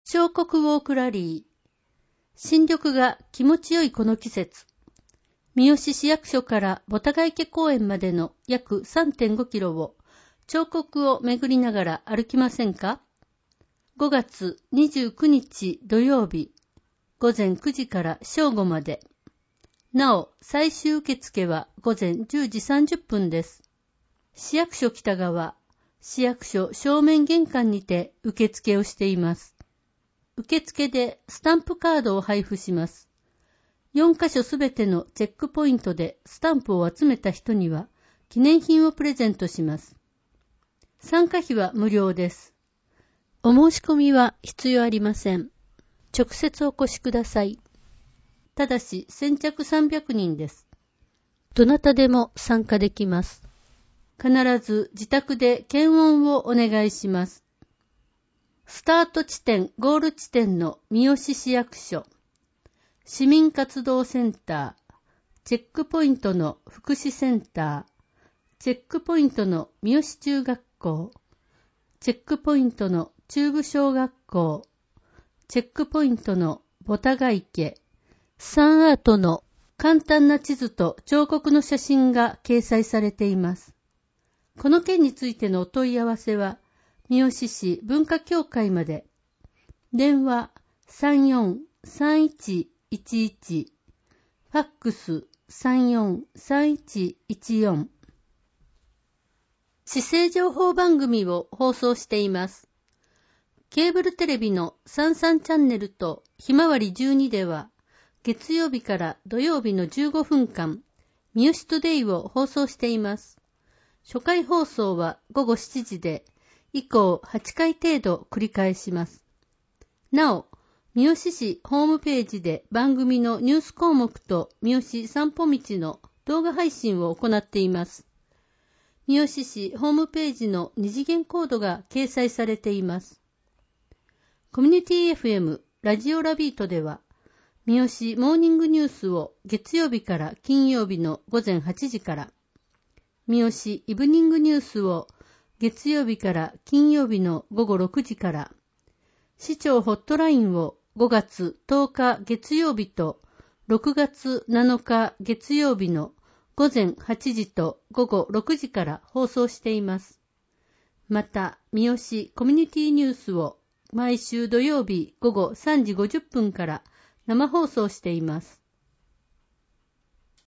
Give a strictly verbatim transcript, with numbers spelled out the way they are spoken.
彫刻ウォークラリー。新緑が気持ちよいこの季節。三好市役所からボタガ池公園までの約 さんてんごキロを彫刻を巡りながら歩きませんか？ごがつにじゅうくにち土曜日、ごぜんくじから正午まで。なお、最終受付はごぜんじゅうじさんじゅっぷんです。市役所北側、市役所正面玄関にて受付をしています。受付でスタンプカードを配布します。よんカ所すべてのチェックポイントでスタンプを集めた人には記念品をプレゼントします。参加費は無料です。お申し込みは必要ありません。直接お越しください。ただし先着さんびゃくにんです。どなたでも参加できます。必ず自宅で検温をお願いします。スタート地点、ゴール地点の三好市役所、市民活動センター、チェックポイントの福祉センター、チェックポイントの三好中学校、チェックポイントの中部小学校、チェックポイントのボタガ池、サンアートの簡単な地図と彫刻の写真が掲載されています。この件についてのお問い合わせは、三好市文化協会まで。電話 さんよんさんいちいちいち、ファックス さんよんさんいちいちよん。市政情報番組を放送しています。ケーブルテレビのさんじゅうさんチャンネルとひまわりじゅうにでは、月曜日から土曜日のじゅうごふんかん、三好トゥデイを放送しています。初回放送はごごしちじで、以降はちかい程度繰り返します。なお、三好市ホームページで番組のニュース項目と三好散歩道の動画配信を行っています。三好市ホームページの二次元コードが掲載されています。コミュニティ エフエム ラジオラビートでは、三好モーニングニュースを月曜日から金曜日のごぜんはちじから、三好イブニングニュースを月曜日から金曜日のごごろくじから、市長ホットラインをごがつとおか月曜日とろくがつなのか月曜日のごぜんはちじとごごろくじから放送しています。また、三好コミュニティニュースを毎週土曜日ごごさんじごじゅっぷんから生放送しています。